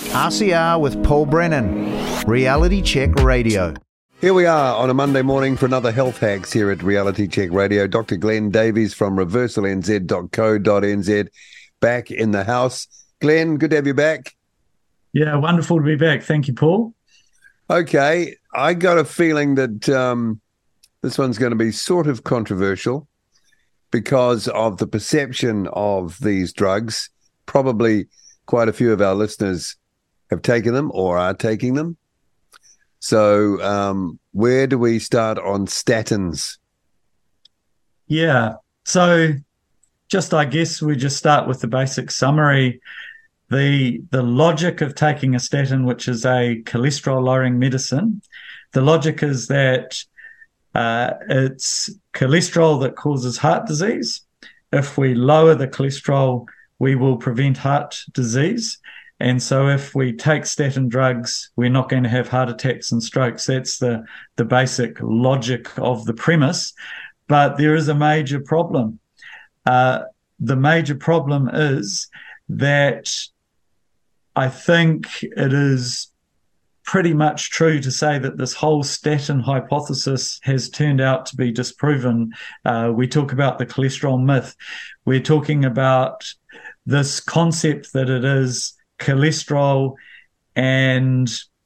RCR with Paul Brennan, Reality Check Radio. Here we are on a Monday morning for another Health Hacks here at Reality Check Radio. Dr. Glenn Davies from reversalnz.co.nz back in the house. Glenn, good to have you back. Yeah, wonderful to be back. Thank you, Paul. Okay, I got a feeling that this one's going to be sort of controversial because of the perception of these drugs. Probably quite a few of our listeners have taken them or are taking them. So where do we start on statins? Yeah, so I guess we just start with the basic summary. The logic of taking a statin, which is a cholesterol-lowering medicine, the logic is that it's cholesterol that causes heart disease. If we lower the cholesterol, we will prevent heart disease. And so if we take statin drugs, we're not going to have heart attacks and strokes. That's the basic logic of the premise. But there is a major problem. The major problem is that I think it is pretty much true to say that this whole statin hypothesis has turned out to be disproven. We talk about the cholesterol myth. We're talking about this concept that it is cholesterol and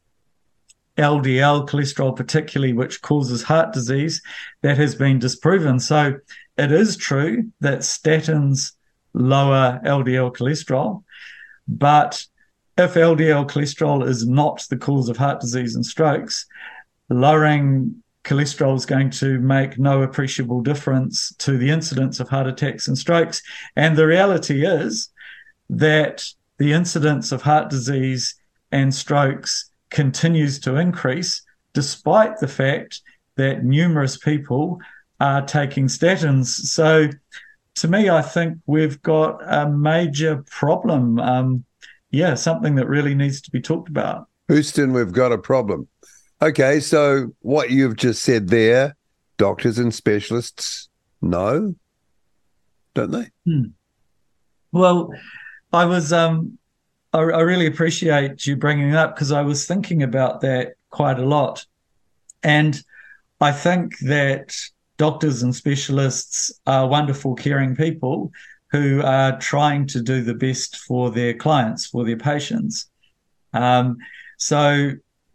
LDL cholesterol particularly, which causes heart disease, that has been disproven. So it is true that statins lower LDL cholesterol, but if LDL cholesterol is not the cause of heart disease and strokes, lowering cholesterol is going to make no appreciable difference to the incidence of heart attacks and strokes. And the reality is that the incidence of heart disease and strokes continues to increase despite the fact that numerous people are taking statins. So to me, I think we've got a major problem. Something that really needs to be talked about. Houston, we've got a problem. Okay, so what you've just said there, doctors and specialists know, don't they? Well, I was, I really appreciate you bringing it up because I was thinking about that quite a lot. And I think that doctors and specialists are wonderful, caring people who are trying to do the best for their clients, for their patients. So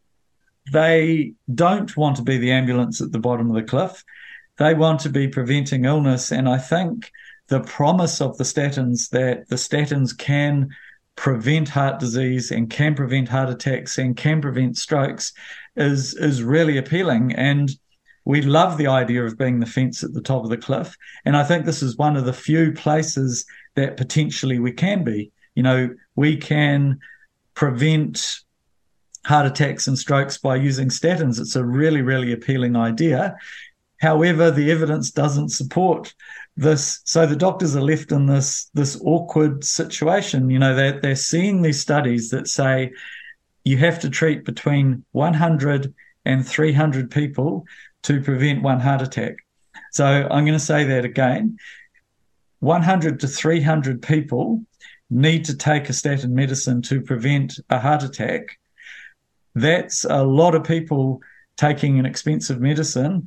they don't want to be the ambulance at the bottom of the cliff. They want to be preventing illness. And I think the promise of the statins, that the statins can prevent heart disease and can prevent heart attacks and can prevent strokes is really appealing. And we love the idea of being the fence at the top of the cliff. And I think this is one of the few places that potentially we can be. You know, we can prevent heart attacks and strokes by using statins. It's a really, really appealing idea. However, the evidence doesn't support this. So the doctors are left in this awkward situation. You know, they're seeing these studies that say you have to treat between 100 and 300 people to prevent one heart attack. So I'm going to say that again. 100 to 300 people need to take a statin medicine to prevent a heart attack. That's a lot of people taking an expensive medicine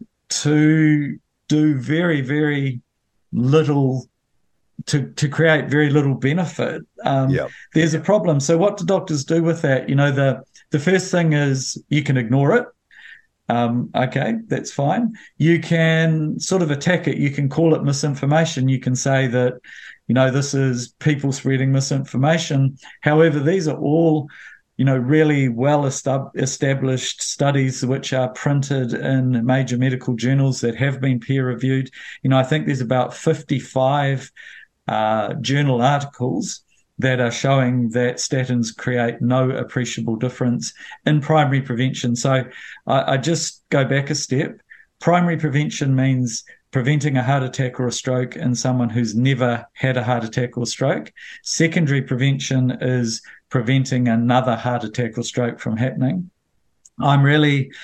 to do very, very little, to create very little benefit. There's a problem. So what do doctors do with that? You know, the first thing is you can ignore it. Okay, that's fine. You can sort of attack it. You can call it misinformation. You can say that, you know, this is people spreading misinformation. However, these are all, you know, really well established studies which are printed in major medical journals that have been peer reviewed. You know, I think there's about 55 journal articles that are showing that statins create no appreciable difference in primary prevention. So I just go back a step. Primary prevention means preventing a heart attack or a stroke in someone who's never had a heart attack or stroke. Secondary prevention is preventing another heart attack or stroke from happening. I'm really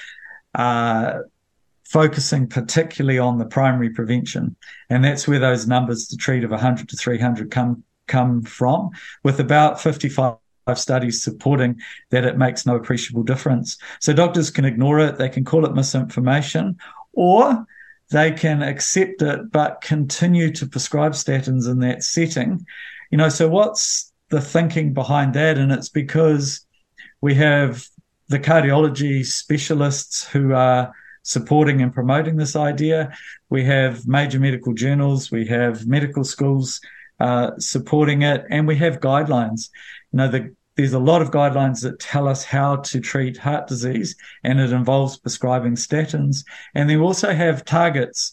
focusing particularly on the primary prevention, and that's where those numbers to treat of 100 to 300 come from, with about 55 studies supporting that it makes no appreciable difference. So doctors can ignore it, they can call it misinformation, or they can accept it but continue to prescribe statins in that setting. So what's the thinking behind that? And it's because we have the cardiology specialists who are supporting and promoting this idea. We have major medical journals, we have medical schools supporting it, and we have guidelines. There's a lot of guidelines that tell us how to treat heart disease, and it involves prescribing statins. And then we also have targets.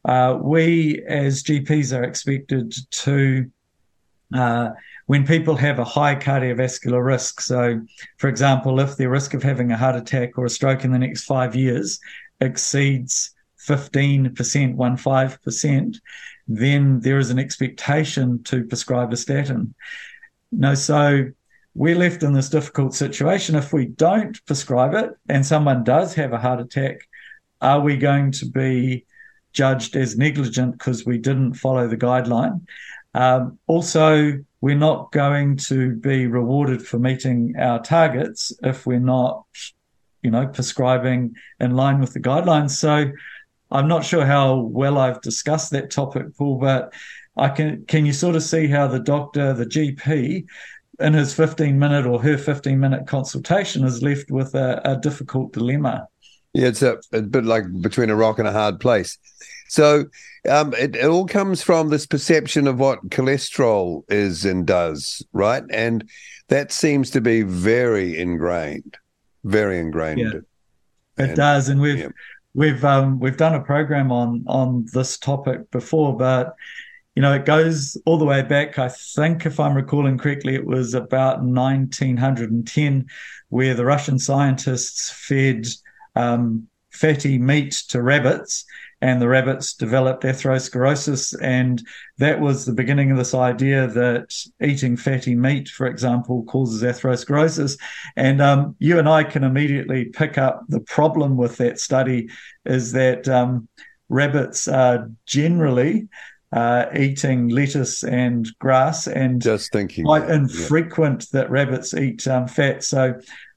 We as GPs are expected to, when people have a high cardiovascular risk, so for example, if their risk of having a heart attack or a stroke in the next 5 years exceeds 15%, 15%, then there is an expectation to prescribe a statin. So we're left in this difficult situation. If we don't prescribe it and someone does have a heart attack, are we going to be judged as negligent because we didn't follow the guideline? Also, we're not going to be rewarded for meeting our targets if we're not, prescribing in line with the guidelines. So I'm not sure how well I've discussed that topic, Paul, but can you sort of see how the doctor, the GP, in his 15-minute or her 15-minute consultation is left with a difficult dilemma? Yeah, it's a bit like between a rock and a hard place. So it all comes from this perception of what cholesterol is and does, right? And that seems to be very ingrained. Yeah, it does. And we've done a program on this topic before, but it goes all the way back. I think, if I'm recalling correctly, it was about 1910, where the Russian scientists fed fatty meat to rabbits, and the rabbits developed atherosclerosis. And that was the beginning of this idea that eating fatty meat, for example, causes atherosclerosis. And you and I can immediately pick up the problem with that study is that rabbits are generally eating lettuce and grass, and just thinking quite infrequent that rabbits eat fat. So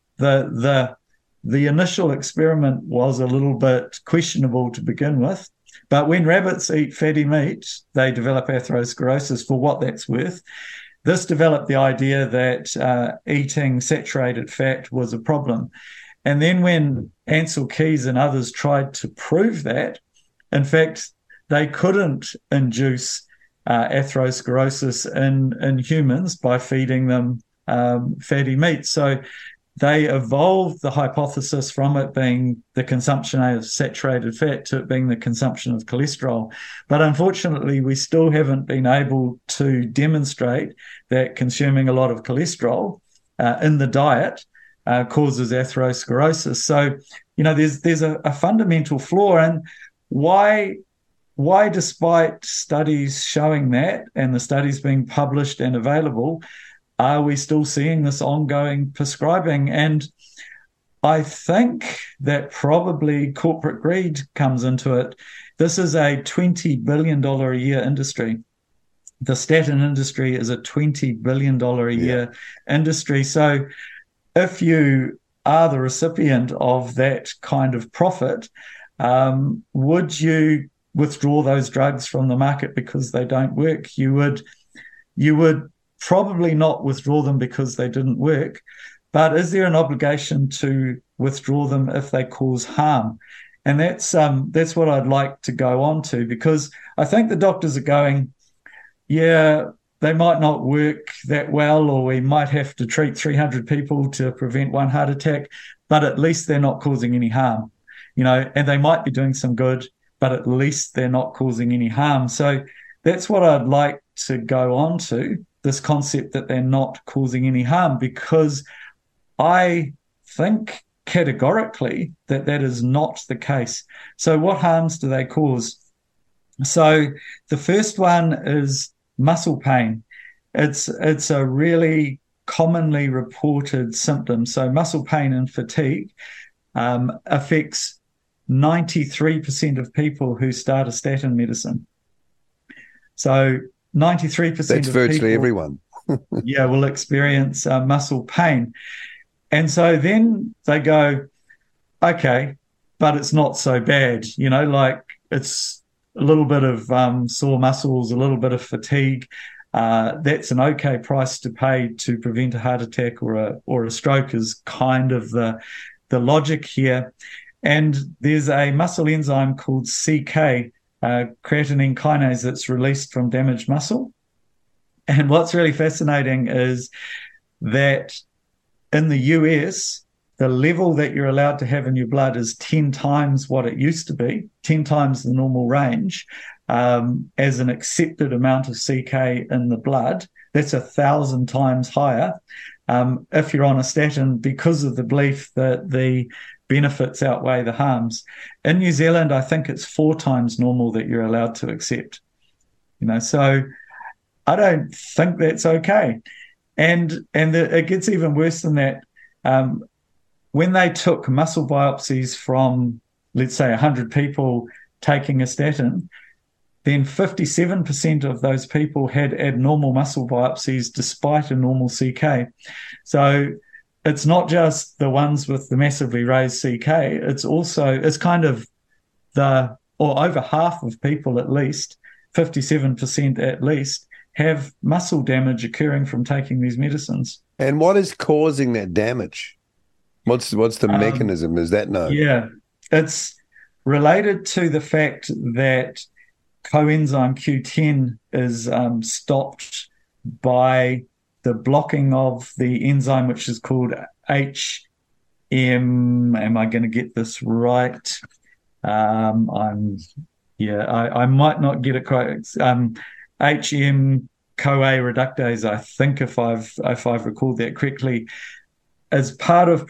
the initial experiment was a little bit questionable to begin with, but when rabbits eat fatty meat, they develop atherosclerosis for what that's worth. This developed the idea that eating saturated fat was a problem. And then when Ancel Keys and others tried to prove that, in fact, they couldn't induce atherosclerosis in humans by feeding them fatty meat. So they evolved the hypothesis from it being the consumption of saturated fat to it being the consumption of cholesterol. But unfortunately, we still haven't been able to demonstrate that consuming a lot of cholesterol in the diet causes atherosclerosis. So, there's a fundamental flaw. And why, despite studies showing that and the studies being published and available, are we still seeing this ongoing prescribing? And I think that probably corporate greed comes into it. This is a $20 billion a year industry. The statin industry is a $20 billion a year industry. So if you are the recipient of that kind of profit, would you withdraw those drugs from the market because they don't work? You would probably not withdraw them because they didn't work, but is there an obligation to withdraw them if they cause harm? And that's what I'd like to go on to, because I think the doctors are going, they might not work that well, or we might have to treat 300 people to prevent one heart attack, but at least they're not causing any harm, and they might be doing some good, but at least they're not causing any harm. So that's what I'd like to go on to, this concept that they're not causing any harm, because I think categorically that is not the case. So what harms do they cause? So the first one is muscle pain. It's a really commonly reported symptom. So muscle pain and fatigue affects 93% of people who start a statin medicine. So 93% That's virtually everyone. will experience muscle pain. And so then they go, okay, but it's not so bad, like it's a little bit of sore muscles, a little bit of fatigue. That's an okay price to pay to prevent a heart attack or a stroke is kind of the logic here. And there's a muscle enzyme called CK, creatinine kinase, that's released from damaged muscle. And what's really fascinating is that in the US, the level that you're allowed to have in your blood is 10 times what it used to be, 10 times the normal range, as an accepted amount of CK in the blood. That's 1,000 times higher if you're on a statin, because of the belief that the benefits outweigh the harms. In New Zealand, I think it's 4 times normal that you're allowed to accept. So I don't think that's okay. And it gets even worse than that. When they took muscle biopsies from, let's say, 100 people taking a statin, then 57% of those people had abnormal muscle biopsies despite a normal CK. So it's not just the ones with the massively raised CK. It's kind of over half of people at least, 57% at least, have muscle damage occurring from taking these medicines. And what is causing that damage? What's the mechanism? Is that known? Yeah, it's related to the fact that coenzyme Q10 is stopped by the blocking of the enzyme, which is called HM. Am I going to get this right? I might not get it correct. HM CoA reductase, I think, if I've recalled that correctly, as part of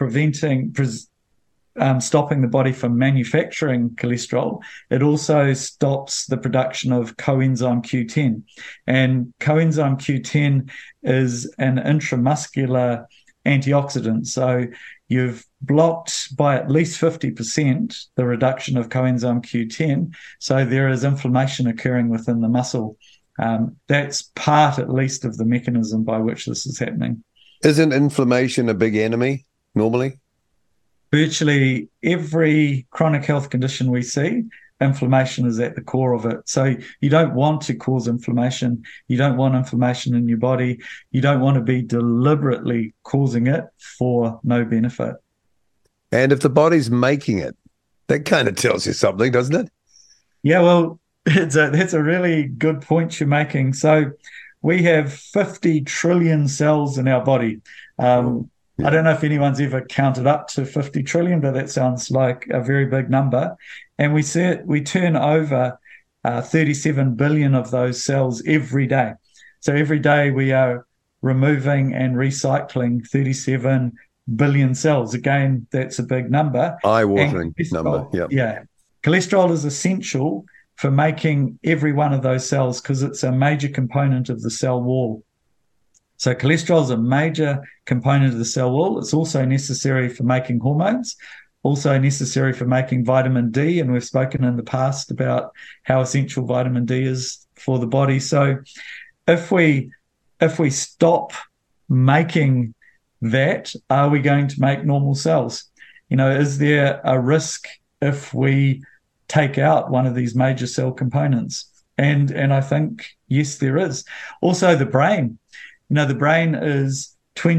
stopping the body from manufacturing cholesterol, it also stops the production of coenzyme Q10. And coenzyme Q10 is an intramuscular antioxidant. So you've blocked by at least 50% the reduction of coenzyme Q10. So there is inflammation occurring within the muscle. That's part, at least, of the mechanism by which this is happening. Isn't inflammation a big enemy normally? Virtually every chronic health condition we see, inflammation is at the core of it. So you don't want to cause inflammation. You don't want inflammation in your body. You don't want to be deliberately causing it for no benefit. And if the body's making it, that kind of tells you something, doesn't it? Yeah, well, that's a really good point you're making. So we have 50 trillion cells in our body. Yeah. I don't know if anyone's ever counted up to 50 trillion, but that sounds like a very big number. And we turn over 37 billion of those cells every day. So every day we are removing and recycling 37 billion cells. Again, that's a big number. Eye-watering number. Yep. Yeah. Cholesterol is essential for making every one of those cells because it's a major component of the cell wall. So cholesterol is a major component of the cell wall. It's also necessary for making hormones, also necessary for making vitamin D. And we've spoken in the past about how essential vitamin D is for the body. So if we stop making that, are we going to make normal cells? Is there a risk if we take out one of these major cell components? And I think, yes, there is. Also, the brain. The brain is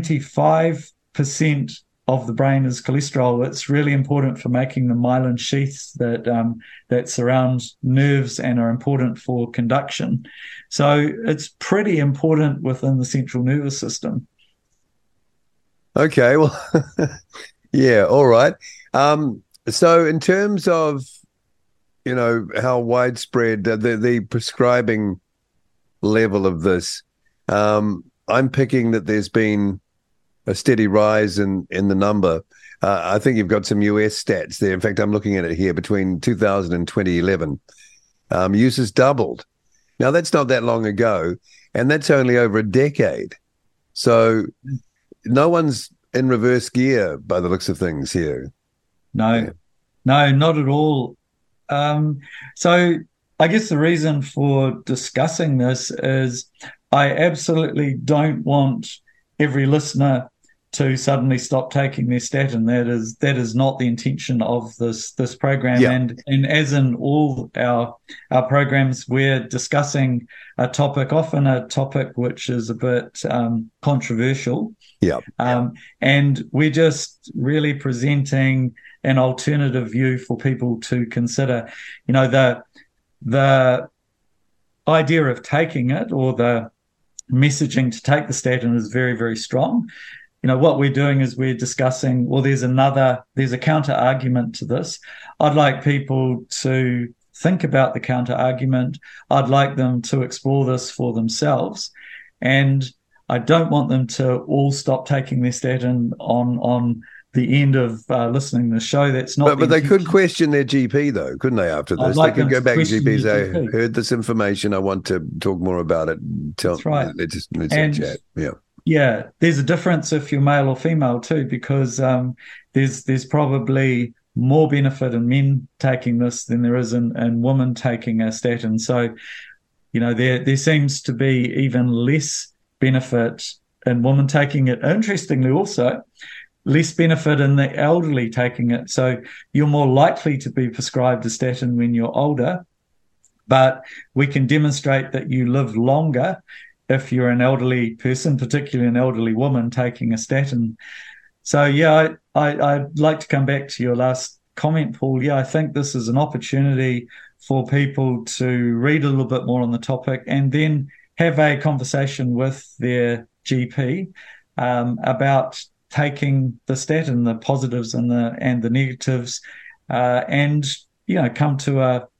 25% of the brain is cholesterol. It's really important for making the myelin sheaths that surround nerves and are important for conduction. So it's pretty important within the central nervous system. Okay, well, yeah, all right. So in terms of, how widespread the prescribing level of this, I'm picking that there's been a steady rise in the number. I think you've got some US stats there. In fact, I'm looking at it here between 2000 and 2011. Use has doubled. Now, that's not that long ago, and that's only over a decade. So no one's in reverse gear by the looks of things here. No, not at all. So I guess the reason for discussing this is I absolutely don't want every listener to suddenly stop taking their statin. That is not the intention of this program. Yeah. And as in all our programs, we're discussing a topic, often a topic which is a bit controversial. Yeah. And we're just really presenting an alternative view for people to consider. You know, the idea of taking it, or the messaging to take the statin, is very, very strong. You know, what we're doing is we're discussing, well, there's a counter argument to this. I'd like people to think about the counter argument. I'd like them to explore this for themselves. And I don't want them to all stop taking their statin on the end of listening to the show. That's not. But they could question their GP, though, couldn't they? After this, they could go back to GP and say, "I heard this information. I want to talk more about it." That's right. Let's chat. Yeah. Yeah, there's a difference if you're male or female too, because there's probably more benefit in men taking this than there is in women taking a statin. So, you know, there seems to be even less benefit in women taking it. Interestingly, also, less benefit in the elderly taking it. So you're more likely to be prescribed a statin when you're older, but we can demonstrate that you live longer if you're an elderly person, particularly an elderly woman taking a statin. So, yeah, I'd like to come back to your last comment, Paul. Yeah, I think this is an opportunity for people to read a little bit more on the topic and then have a conversation with their GP about taking the statin, the positives and the negatives, and, you know, come to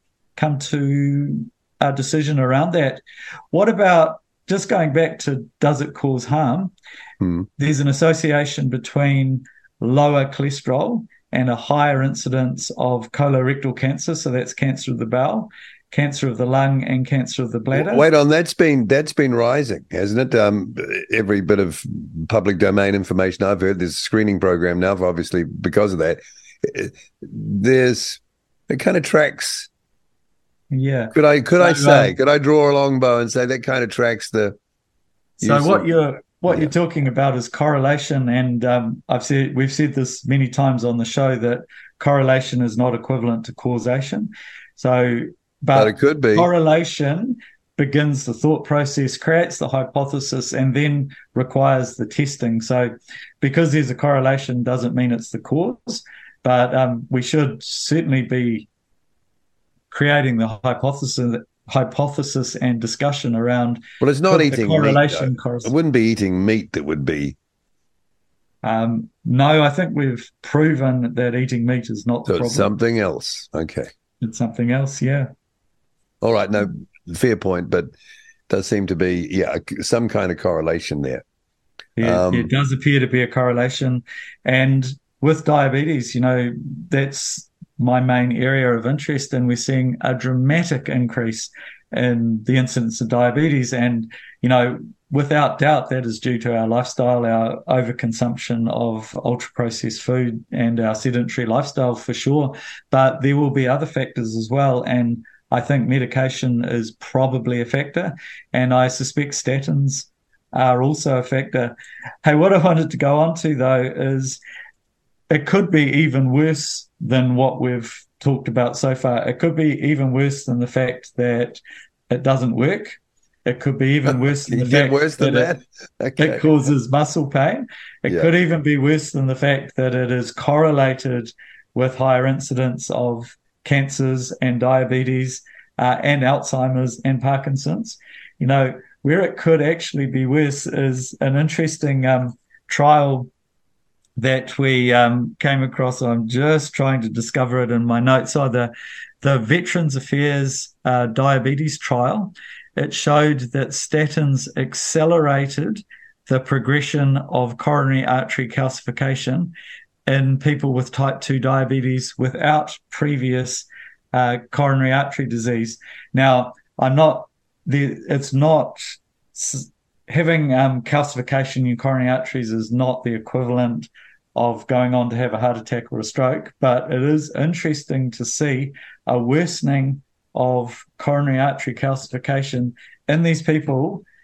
a decision around that. What about, just going back to, does it cause harm? There's an association between lower cholesterol and a higher incidence of colorectal cancer. So that's cancer of the bowel, cancer of the lung, and cancer of the bladder. Wait on, that's been rising, hasn't it? Every bit of public domain information I've heard, there's a screening program now, obviously, because of that. It kind of tracks. Yeah. Could I draw a long bow and say that kind of tracks the? So what you're talking about is correlation, and we've said this many times on the show that correlation is not equivalent to causation. So, but it could be. Correlation begins the thought process, creates the hypothesis, and then requires the testing. So, because there's a correlation doesn't mean it's the cause, but we should certainly be creating the hypothesis and discussion around. Well, it's not eating correlation. Meat, it wouldn't be eating meat that would be. No, I think we've proven that eating meat is not the problem. It's something else. Okay. It's something else, yeah. All right, no, fair point, but does seem to be, some kind of correlation there. Yeah, it does appear to be a correlation. And with diabetes, you know, that's my main area of interest, and we're seeing a dramatic increase in the incidence of diabetes. And, you know, without doubt, that is due to our lifestyle, our overconsumption of ultra-processed food and our sedentary lifestyle for sure. But there will be other factors as well. And I think medication is probably a factor. And I suspect statins are also a factor. Hey, what I wanted to go on to, though, is it could be even worse than what we've talked about so far. It could be even worse than the fact that it doesn't work. It could be even worse than the fact that it causes muscle pain. It could even be worse than the fact that it is correlated with higher incidence of cancers and diabetes and Alzheimer's and Parkinson's. You know, where it could actually be worse is an interesting trial that we came across. I'm just trying to discover it in my notes. So the Veterans Affairs diabetes trial, it showed that statins accelerated the progression of coronary artery calcification in people with type 2 diabetes without previous coronary artery disease. Now, it's not having calcification in your coronary arteries is not the equivalent of going on to have a heart attack or a stroke, but it is interesting to see a worsening of coronary artery calcification in these people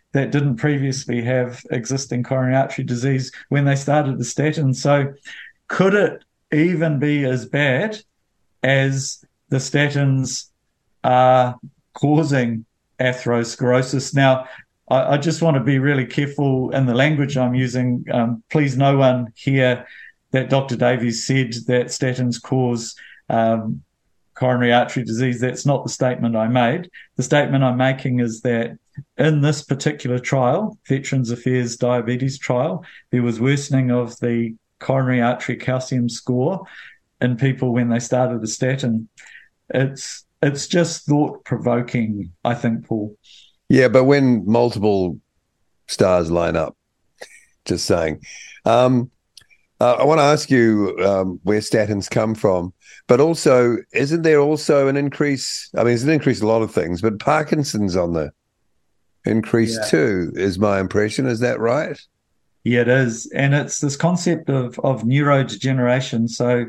that didn't previously have existing coronary artery disease when they started the statin. So could it even be as bad as the statins are causing atherosclerosis? Now, I just want to be really careful in the language I'm using. Please, no one hear that Dr. Davies said that statins cause coronary artery disease. That's not the statement I made. The statement I'm making is that in this particular trial, Veterans Affairs Diabetes Trial, there was worsening of the coronary artery calcium score in people when they started a statin. It's just thought-provoking, I think, Paul. Yeah, but when multiple stars line up, just saying. I want to ask you where statins come from, but also, isn't there also an increase? I mean, it's an increase in a lot of things, but Parkinson's on the increase too, is my impression. Is that right? Yeah, it is. And it's this concept of neurodegeneration. So,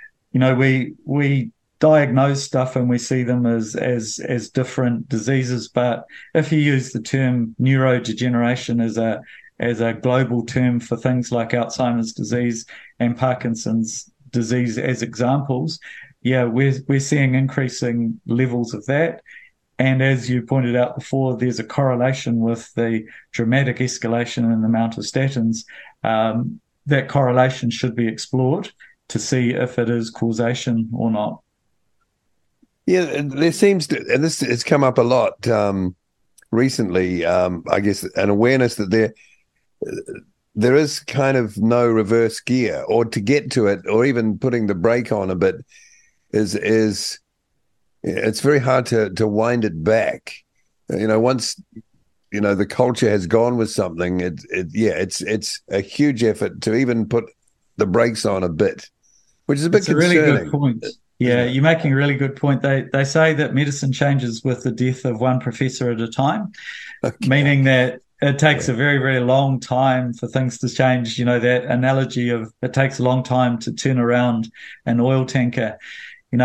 we diagnose stuff and we see them as different diseases. But if you use the term neurodegeneration as a global term for things like Alzheimer's disease and Parkinson's disease as examples, we're seeing increasing levels of that. And as you pointed out before, there's a correlation with the dramatic escalation in the amount of statins. That correlation should be explored to see if it is causation or not. Yeah, there seems to, and this has come up a lot recently, I guess, an awareness that there is kind of no reverse gear, or to get to it, or even putting the brake on a bit is it's very hard to wind it back. Once the culture has gone with something, it's a huge effort to even put the brakes on a bit, which is a bit concerning. Really good point. Yeah, you're making a really good point. They say that medicine changes with the death of one professor at a time, meaning that it takes a very, very long time for things to change. That analogy of it takes a long time to turn around an oil tanker, and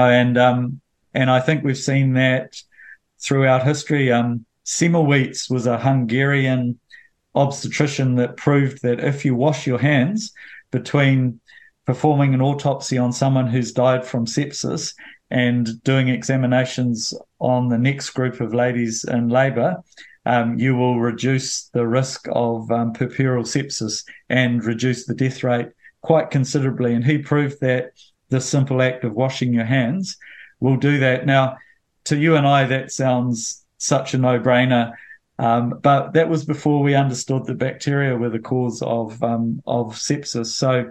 I think we've seen that throughout history. Semmelweis was a Hungarian obstetrician that proved that if you wash your hands between performing an autopsy on someone who's died from sepsis and doing examinations on the next group of ladies in labour, you will reduce the risk of puerperal sepsis and reduce the death rate quite considerably. And he proved that the simple act of washing your hands will do that. Now, to you and I, that sounds such a no-brainer, but that was before we understood that bacteria were the cause of sepsis. So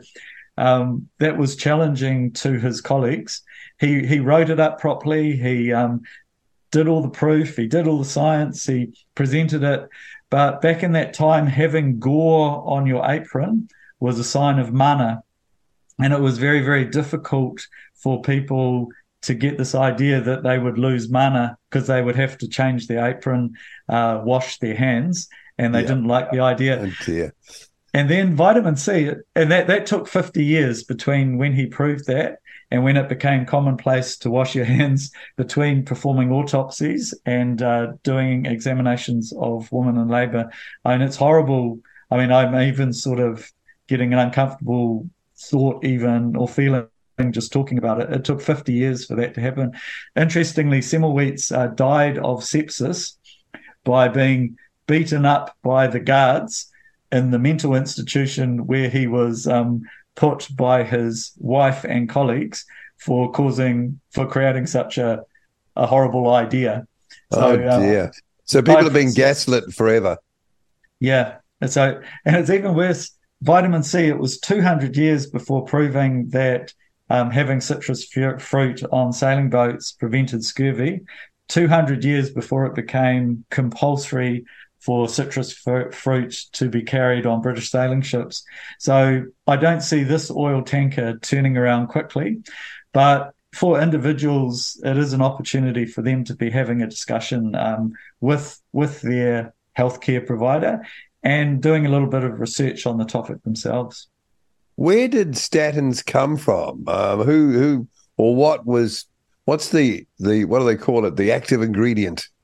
that was challenging to his colleagues. He wrote it up properly. He did all the proof. He did all the science. He presented it. But back in that time, having gore on your apron was a sign of mana. And it was very, very difficult for people to get this idea that they would lose mana because they would have to change their apron, wash their hands, and they didn't like the idea. Oh dear. And then vitamin C, and that took 50 years between when he proved that and when it became commonplace to wash your hands between performing autopsies and doing examinations of women in labour. I mean, it's horrible. I mean, I'm even sort of getting an uncomfortable thought even or feeling just talking about it. It took 50 years for that to happen. Interestingly, Semmelweis died of sepsis by being beaten up by the guards in the mental institution where he was put by his wife and colleagues for creating such a horrible idea. So, dear. So people have been gaslit forever. Yeah. And it's even worse. Vitamin C, it was 200 years before proving that having citrus fruit on sailing boats prevented scurvy, 200 years before it became compulsory for citrus fruit to be carried on British sailing ships. So I don't see this oil tanker turning around quickly, but for individuals, it is an opportunity for them to be having a discussion with their healthcare provider and doing a little bit of research on the topic themselves. Where did statins come from? What's the what do they call it? The active ingredient?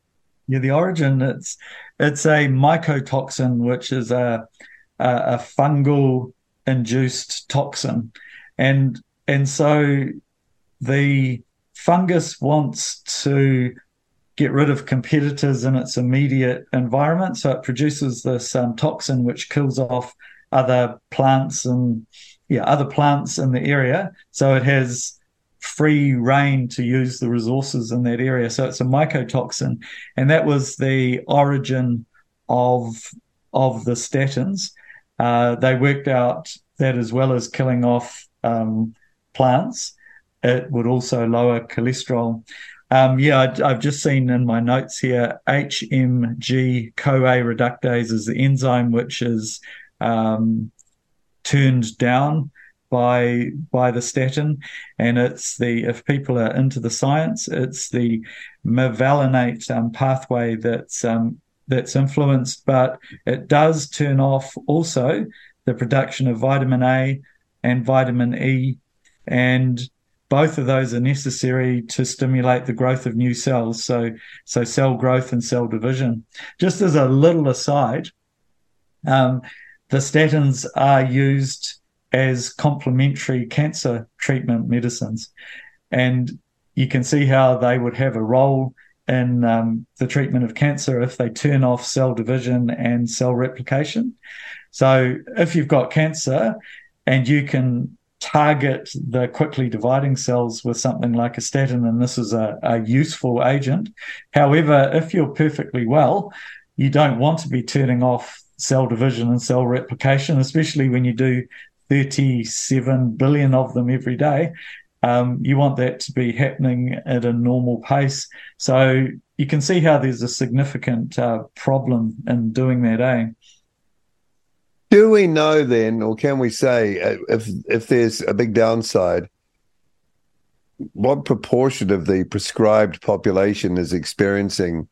Yeah, the origin, it's a mycotoxin, which is a fungal induced toxin. And so the fungus wants to get rid of competitors in its immediate environment. So it produces this toxin which kills off other plants in the area. So it has free reign to use the resources in that area. So it's a mycotoxin. And that was the origin of the statins. They worked out that as well as killing off plants, it would also lower cholesterol. I've just seen in my notes here, HMG-CoA reductase is the enzyme which is turned down by the statin, and if people are into the science, it's the mevalonate pathway that's influenced, but it does turn off also the production of vitamin A and vitamin E, and both of those are necessary to stimulate the growth of new cells, so cell growth and cell division. Just as a little aside, the statins are used as complementary cancer treatment medicines, and you can see how they would have a role in the treatment of cancer if they turn off cell division and cell replication. So if you've got cancer and you can target the quickly dividing cells with something like a statin, and this is a useful agent. However, if you're perfectly well, you don't want to be turning off cell division and cell replication, especially when you do 37 billion of them every day. You want that to be happening at a normal pace. So you can see how there's a significant problem in doing that, eh? Do we know then, or can we say, if there's a big downside, what proportion of the prescribed population is experiencing,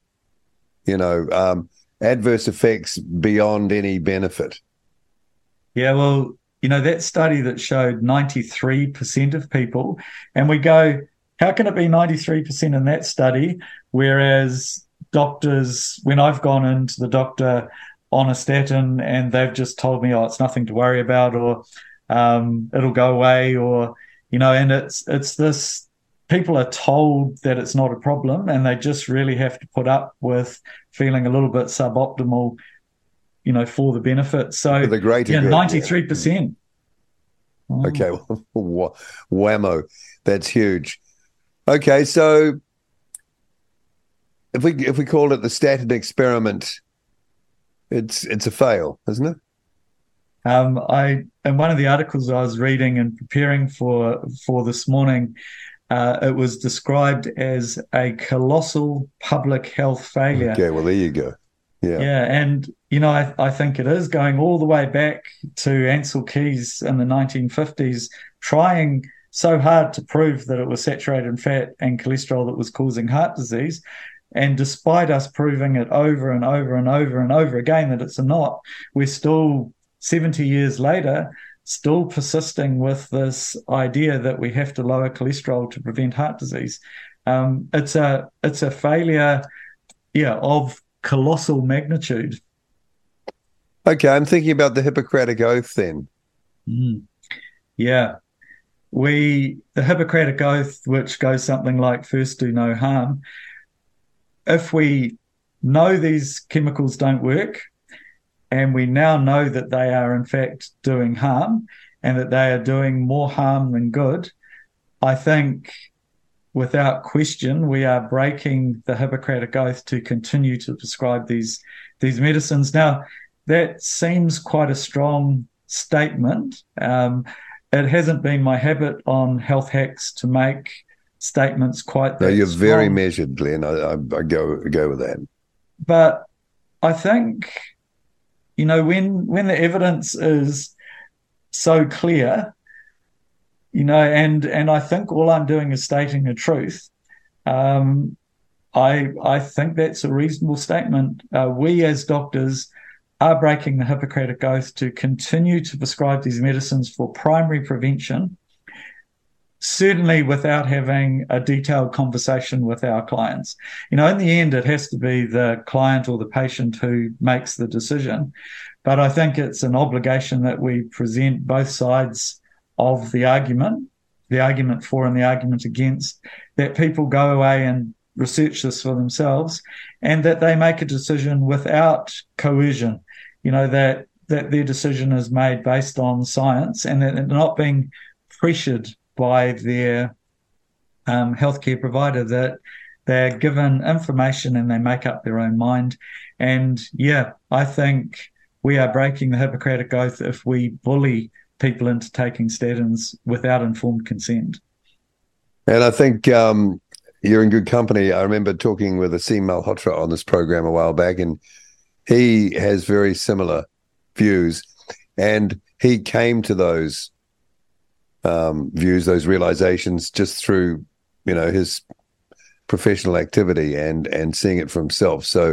adverse effects beyond any benefit? Yeah, well, that study that showed 93% of people, and we go, how can it be 93% in that study, whereas doctors, when I've gone into the doctor on a statin and they've just told me, it's nothing to worry about, or it'll go away, or, and it's this, people are told that it's not a problem and they just really have to put up with feeling a little bit suboptimal, for the benefit. So the greater good, 93%. Yeah. Okay, whammo, that's huge. Okay, so if we call it the statin experiment, it's a fail, isn't it? In one of the articles I was reading and preparing for this morning, it was described as a colossal public health failure. Okay, well, there you go. Yeah, and I think it is, going all the way back to Ancel Keys in the 1950s, trying so hard to prove that it was saturated fat and cholesterol that was causing heart disease. And despite us proving it over and over and over and over again that it's not, we're still 70 years later, still persisting with this idea that we have to lower cholesterol to prevent heart disease. It's a failure, of colossal magnitude. Okay, I'm thinking about the Hippocratic Oath then. Yeah. The Hippocratic Oath, which goes something like, first do no harm. If we know these chemicals don't work, and we now know that they are in fact doing harm and that they are doing more harm than good, I think without question we are breaking the Hippocratic Oath to continue to prescribe these medicines. Now, that seems quite a strong statement. It hasn't been my habit on Health Hacks to make statements quite that No, you're strong. very measured, Glenn. I go with that. But I think, when the evidence is so clear, and I think all I'm doing is stating the truth, I think that's a reasonable statement. We as doctors are breaking the Hippocratic Oath to continue to prescribe these medicines for primary prevention. certainly without having a detailed conversation with our clients. In the end, it has to be the client or the patient who makes the decision. But I think it's an obligation that we present both sides of the argument for and the argument against, that people go away and research this for themselves, and that they make a decision without coercion, that their decision is made based on science, and that they're not being pressured by their healthcare provider, that they're given information and they make up their own mind. And I think we are breaking the Hippocratic Oath if we bully people into taking statins without informed consent. And I think you're in good company. I remember talking with Aseem Malhotra on this program a while back, and he has very similar views. And he came to those views, those realizations, just through, his professional activity and seeing it for himself. So,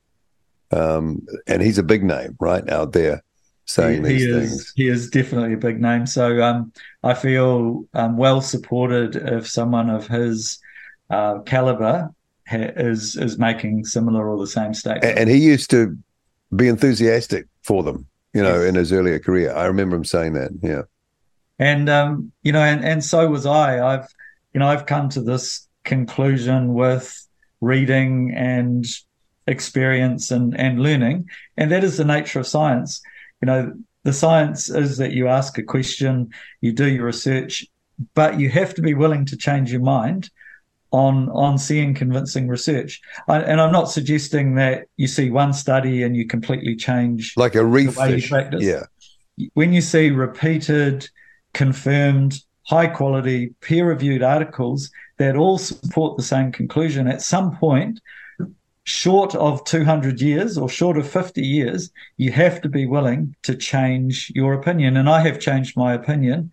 and he's a big name right out there saying these things. He is definitely a big name. So I feel well supported if someone of his caliber is making similar or the same statement. And he used to be enthusiastic for them, in his earlier career. I remember him saying that. Yeah. And and so was I. I've come to this conclusion with reading and experience and learning, and that is the nature of science. The science is that you ask a question, you do your research, but you have to be willing to change your mind on seeing convincing research. And I'm not suggesting that you see one study and you completely change like a reef the way fish. You practice. Yeah. When you see repeated, confirmed, high-quality, peer-reviewed articles that all support the same conclusion, at some point, short of 200 years or short of 50 years, you have to be willing to change your opinion. And I have changed my opinion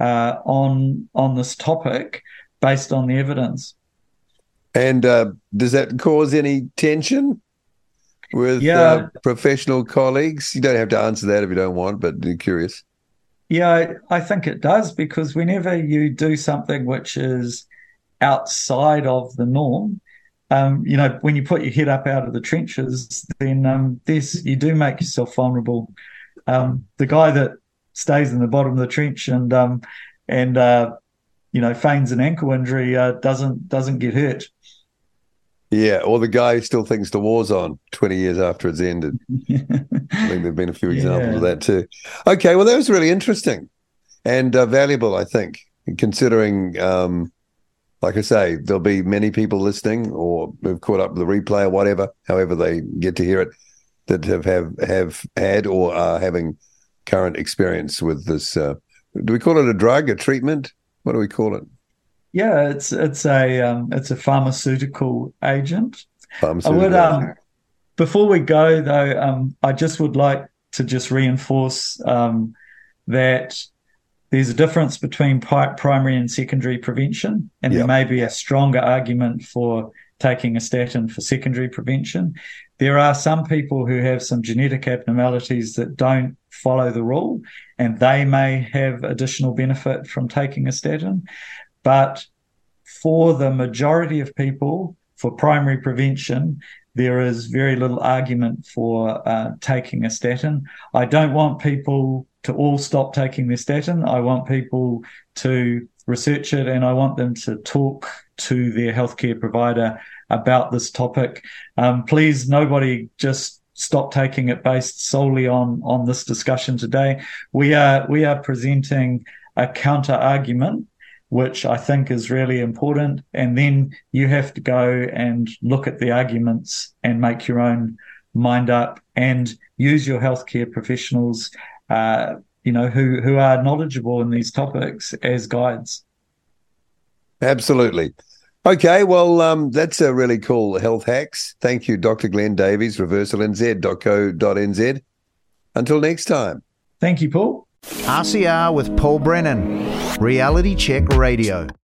on this topic based on the evidence. And does that cause any tension with professional colleagues? You don't have to answer that if you don't want, but I'm curious. Yeah, I think it does, because whenever you do something which is outside of the norm, when you put your head up out of the trenches, then you do make yourself vulnerable. The guy that stays in the bottom of the trench and feigns an ankle injury doesn't get hurt. Yeah, or the guy who still thinks the war's on 20 years after it's ended. I think there've been a few examples of that too. Okay, well, that was really interesting and valuable, I think, considering, like I say, there'll be many people listening or who've caught up with the replay or whatever, however they get to hear it, that have had or are having current experience with this. Do we call it a drug, a treatment? What do we call it? Yeah, it's a pharmaceutical agent. Before we go though, I just would like to just reinforce that there's a difference between primary and secondary prevention, and there may be a stronger argument for taking a statin for secondary prevention. There are some people who have some genetic abnormalities that don't follow the rule, and they may have additional benefit from taking a statin. But for the majority of people, for primary prevention, there is very little argument for taking a statin. I don't want people to all stop taking their statin. I want people to research it, and I want them to talk to their healthcare provider about this topic. Please, nobody just stop taking it based solely on this discussion today. We are presenting a counter argument, which I think is really important. And then you have to go and look at the arguments and make your own mind up and use your healthcare professionals, who are knowledgeable in these topics as guides. Absolutely. Okay, well, that's a really cool health hacks. Thank you, Dr. Glenn Davies, reversalnz.co.nz. Until next time. Thank you, Paul. RCR with Paul Brennan, Reality Check Radio.